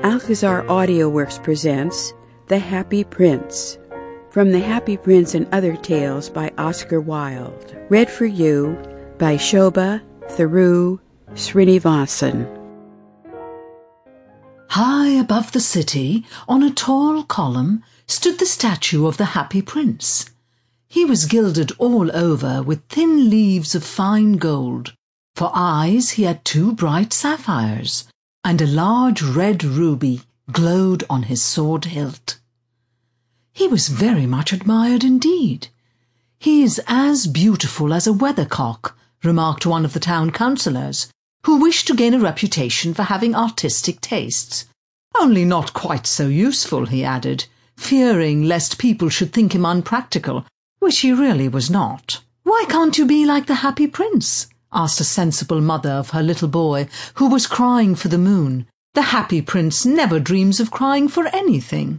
Alcazar AudioWorks presents The Happy Prince. From The Happy Prince and Other Tales by Oscar Wilde. Read for you by Shobha Tharu Srinivasan. High above the city, on a tall column, stood the statue of the Happy Prince. He was gilded all over with thin leaves of fine gold. For eyes he had 2 bright sapphires, and a large red ruby glowed on his sword hilt. He was very much admired indeed. "He is as beautiful as a weathercock," remarked one of the town councillors, who wished to gain a reputation for having artistic tastes. "Only not quite so useful," he added, fearing lest people should think him unpractical, which he really was not. "Why can't you be like the Happy Prince?" asked a sensible mother of her little boy, who was crying for the moon. "The Happy Prince never dreams of crying for anything."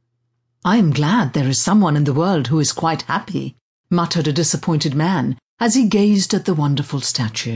"I am glad there is someone in the world who is quite happy," muttered a disappointed man as he gazed at the wonderful statue.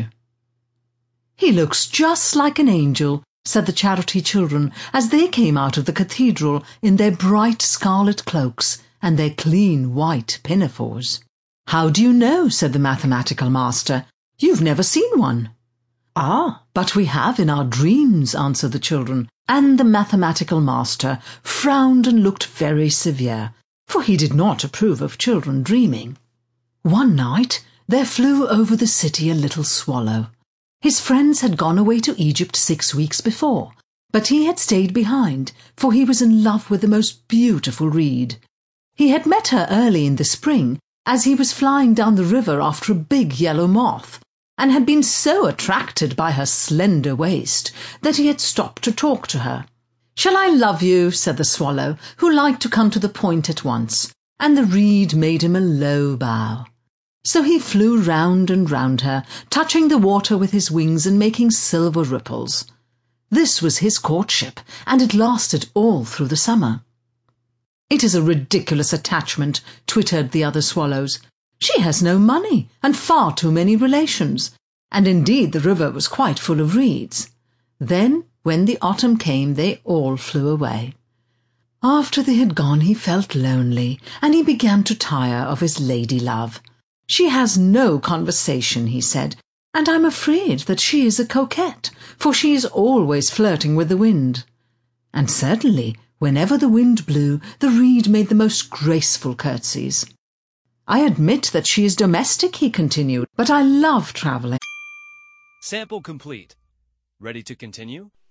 "He looks just like an angel," said the charity children as they came out of the cathedral in their bright scarlet cloaks and their clean white pinafores. "How do you know?" said the mathematical master. "You've never seen one." "Ah, but we have in our dreams," answered the children, and the mathematical master frowned and looked very severe, for he did not approve of children dreaming. One night there flew over the city a little swallow. His friends had gone away to Egypt 6 weeks before, but he had stayed behind, for he was in love with the most beautiful reed. He had met her early in the spring, as he was flying down the river after a big yellow moth, and had been so attracted by her slender waist that he had stopped to talk to her. "Shall I love you?" said the swallow, who liked to come to the point at once, and the reed made him a low bow. So he flew round and round her, touching the water with his wings and making silver ripples. This was his courtship, and it lasted all through the summer. "It is a ridiculous attachment," twittered the other swallows. "She has no money, and far too many relations," and indeed the river was quite full of reeds. Then, when the autumn came, they all flew away. After they had gone he felt lonely, and he began to tire of his lady-love. "She has no conversation," he said, "and I'm afraid that she is a coquette, for she is always flirting with the wind." And certainly, whenever the wind blew, the reed made the most graceful curtsies. "I admit that she is domestic," he continued, "but I love travelling." Sample complete. Ready to continue?